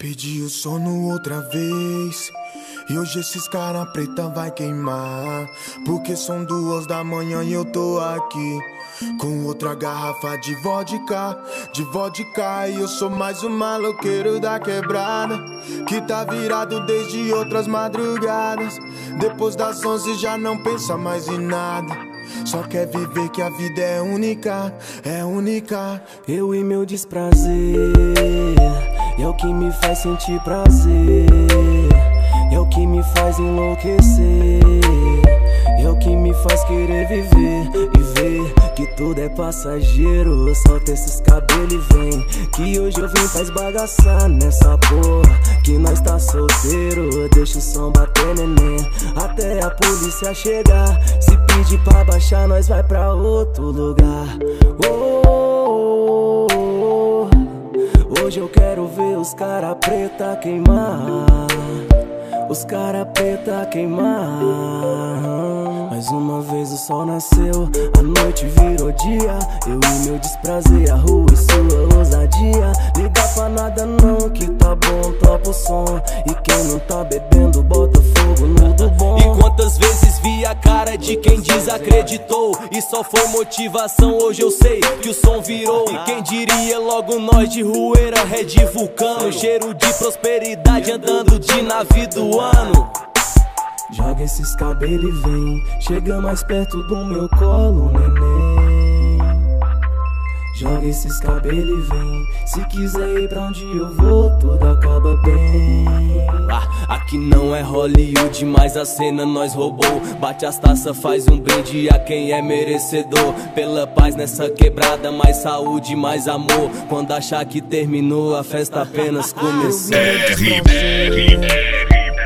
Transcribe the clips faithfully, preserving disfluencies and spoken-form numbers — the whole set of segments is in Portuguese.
Pedi o sono outra vez e hoje esses cara preta vai queimar, porque são duas da manhã e eu tô aqui com outra garrafa de vodka, de vodka. E eu sou mais um maloqueiro da quebrada, que tá virado desde outras madrugadas. Depois das onze já não pensa mais em nada, só quer viver que a vida é única, é única. Eu e meu desprazer é o que me faz sentir prazer, é o que me faz enlouquecer, é o que me faz querer viver e ver que tudo é passageiro. Solta esses cabelos e vem, que hoje eu vim pra esbagaçar nessa porra, que nós tá solteiro. Deixa o som bater, neném, até a polícia chegar. Se pedir pra baixar, nós vai pra outro lugar. Oh, oh, oh, oh. Hoje eu quero ver os cara preta queimar, os cara preta queimar. Mais uma vez o sol nasceu, a noite virou dia. Eu e meu desprazer, a rua e sua ousadia. Liga pra nada não, que tá bom, topa o som. E quem não tá bebendo, bota fogo no do bom. E quantas vezes vi a cara de quem desacreditou, e só foi motivação, hoje eu sei que o som virou. E quem diria logo nós de Rueira, Red Vulcano, cheiro de prosperidade andando de navio do ano. Joga esses cabelos e vem, chega mais perto do meu colo, neném. Joga esses cabelos e vem, se quiser ir pra onde eu vou, tudo acaba bem. Ah, aqui não é Hollywood, mas a cena nós roubou. Bate as taças, faz um brinde a quem é merecedor. Pela paz nessa quebrada, mais saúde, mais amor. Quando achar que terminou, a festa apenas começou. R B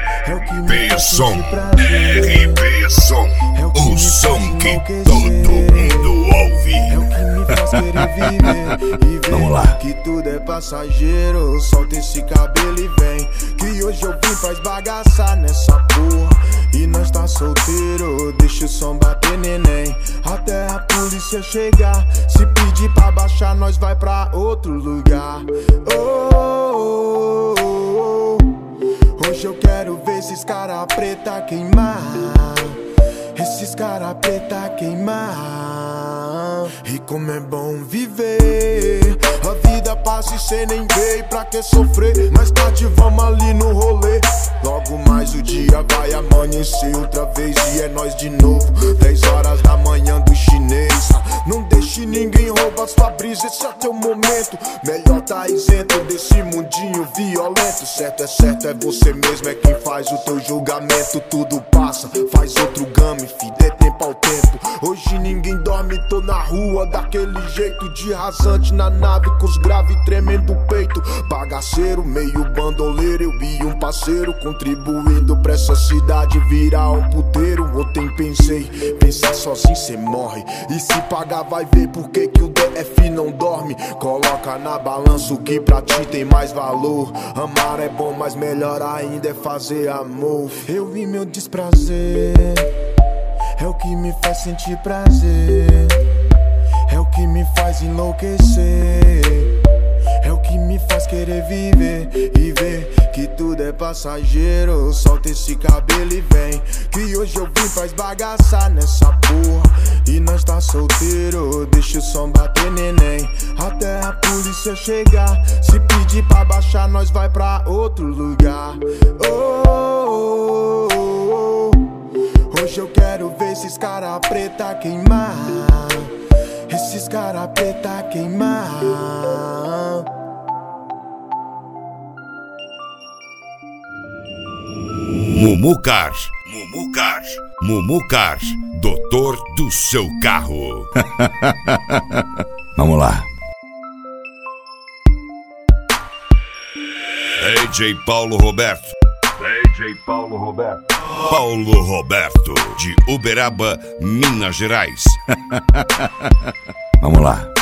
Som, R B Som, o som que todo mundo ouve. É o que me faz querer viver e ver Vamos lá. Que tudo é passageiro. Solta esse cabelo e vem, que hoje eu vim pra esbagaçar nessa porra, e nós tá solteiro. Deixa o som bater, neném, até a polícia chegar. Se pedir pra baixar, nós vai pra outro lugar. Oh, oh, oh, oh. Hoje eu quero ver esses cara preta queimar, esses cara preta queimar. E como é bom viver, a vida passa e cê nem vê. Pra que sofrer? Mais tarde vamos ali no rolê. Logo mais o dia vai amanhecer outra vez e é nós de novo. Dez horas da manhã do chinês. Não deixe ninguém roubar sua brisa, esse é teu momento. Melhor tá isento desse mundinho violento. Certo é certo, é você mesmo, é quem faz o teu julgamento. Tudo passa, faz outro game, fi, dê tempo ao tempo. Hoje ninguém dorme, tô na rua daquele jeito, de rasante na nave com os graves tremendo o peito. Bagaceiro, meio bandoleiro, eu e um parceiro, contribuindo pra essa cidade virar um puteiro. Ontem pensei, pensar sozinho cê morre, e se pagar vai ver por que que o D F não dorme. Coloca na balança o que pra ti tem mais valor. Amar é bom, mas melhor ainda é fazer amor. Eu e meu desprazer é o que me faz sentir prazer, é o que me faz enlouquecer, é o que me faz querer viver e ver que tudo é passageiro. Solta esse cabelo e vem, que hoje eu vim pra esbagaçar nessa porra, e nós tá solteiro. Deixa o som bater, neném, até a polícia chegar. Se pedir pra baixar, nós vai pra outro lugar. Oh, oh, oh, oh. Hoje eu quero ver esses cara preta queimar, esses cara preta queimar. Mumucar, Mumucar, Mumucar, doutor do seu carro. Vamos lá. D J Paulo Roberto. D J Paulo Roberto. Paulo Roberto, de Uberaba, Minas Gerais. Vamos lá.